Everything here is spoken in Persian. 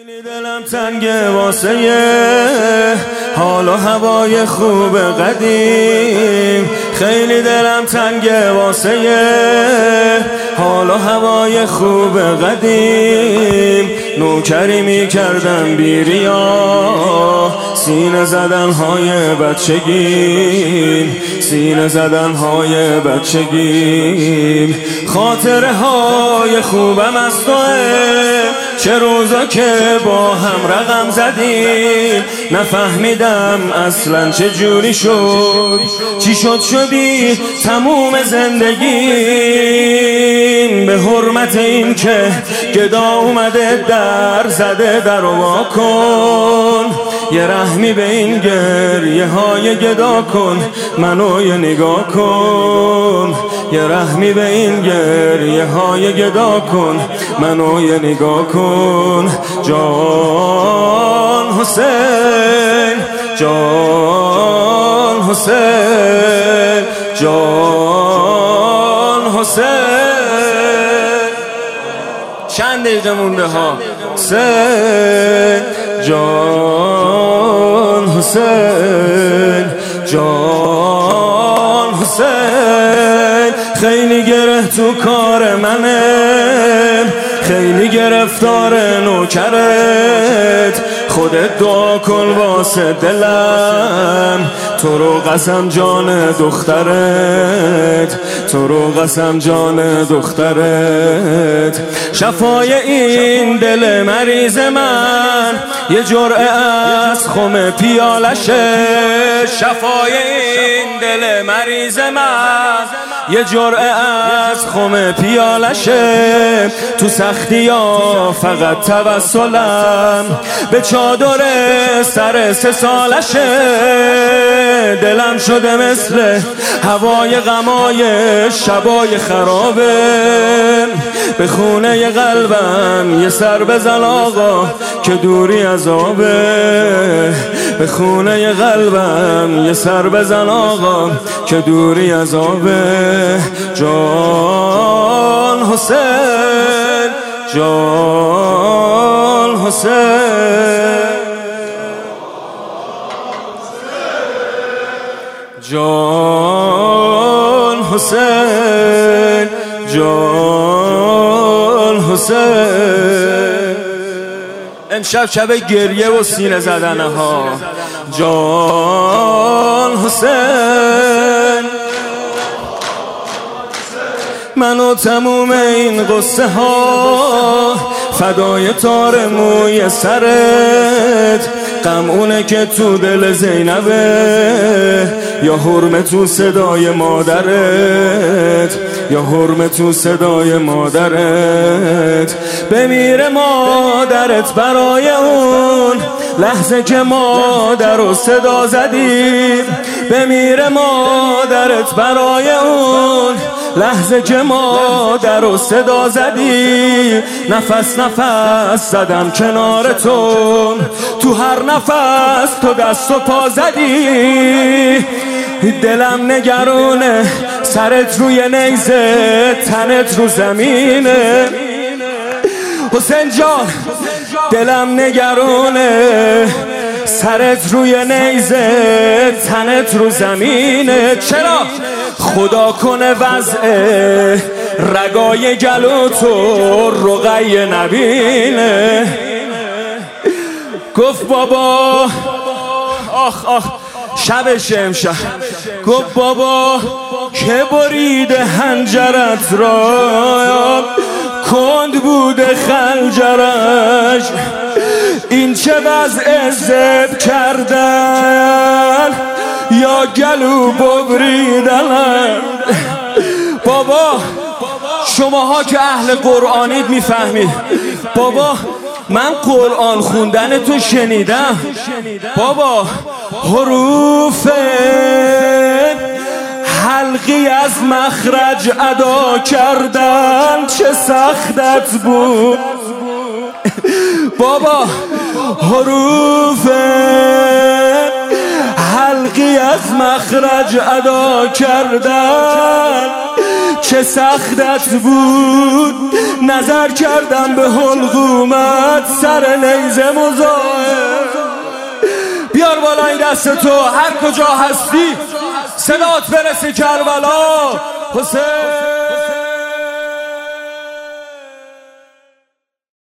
خیلی دلم تنگه واسه حال و هوای خوب قدیم. خیلی دلم تنگه واسه حال و هوای خوب قدیم. نوکری میکردم بی ریا، سینه زدنهای بچگیم، سینه زدنهای بچگیم. خاطره های خوبم از توه، چه روزا که با هم رقم زدیم. نفهمیدم اصلا چه جوری شد، چی شدی تموم زندگیم. به حرمت این که گدا اومده در زده در وا کن، یه رحمی به این گریه های گدا کن، منو یه نگاه کن. یه رحمی به این گریه های گدا کن، منو یه نگاه کن. جان حسین، جان حسین، جان حسین. چند دقیقه مونده ها. حسین، جان حسین، جان حسین. خیلی گره تو کار منه، خیلی گرفتار نوکرت. خودت دعا کن واسه دلم، تو رو قسم جان دخترت، تو رو قسم جان دخترت. شفای این دل مریض من یه جرعه از خم پیالشه. شفای این دل مریض من یه جرعه از خم پیالشه. تو سختی ها فقط توسلم به چادر سر 3 سالشه. دلم شده مثل هوای غمای شبای خرابه. به خونه قلبم یه سر بزن آقا که دوری عذابه. به خونه قلبم یه سر بزن آقا که دوری عذابه. جان حسین، جان حسین، جان حسین، جان حسین. امشب شب گریه و سینه زدنه ها. جان حسین، من و تموم این قصه ها فدای تار موی سرت. غم اونه که تو دل زینبه، یا حرمه تو صدای مادرت، یا حرمه تو صدای مادرت. بمیره مادرت برای اون لحظه که مادر رو صدا زدیم. بمیره مادرت برای اون لحظه که مادر رو صدا زدی. نفس نفس زدم کنار تو، تو هر نفس تو دست و پا زدی. دلم نگرونه سرت روی نیزه، تنت رو زمینه. حسین جان دلم نگرونه سرت روی نیزه، تنت رو زمینه. چرا؟ خدا کنه وضع رگای گلو تو رقیه نبینه. گفت بابا آخ آخ شبش امشب. گفت بابا که بریده هنجرت را، کند بوده خنجرش. این چه وضع زب کردن یا گلو ببریدن. بابا شماها که اهل قرآنید میفهمید. بابا من قرآن خوندن تو شنیدم. بابا حروف حلقی از مخرج ادا کردن چه سختت بود. بابا حروف حلقی از مخرج ادا کردن چه سختت بود، نظر کردم به حلقومت سر نیزه مزاحم. بیار بالای دست تو هر کجا هستی صدات برسه کربلا حسین.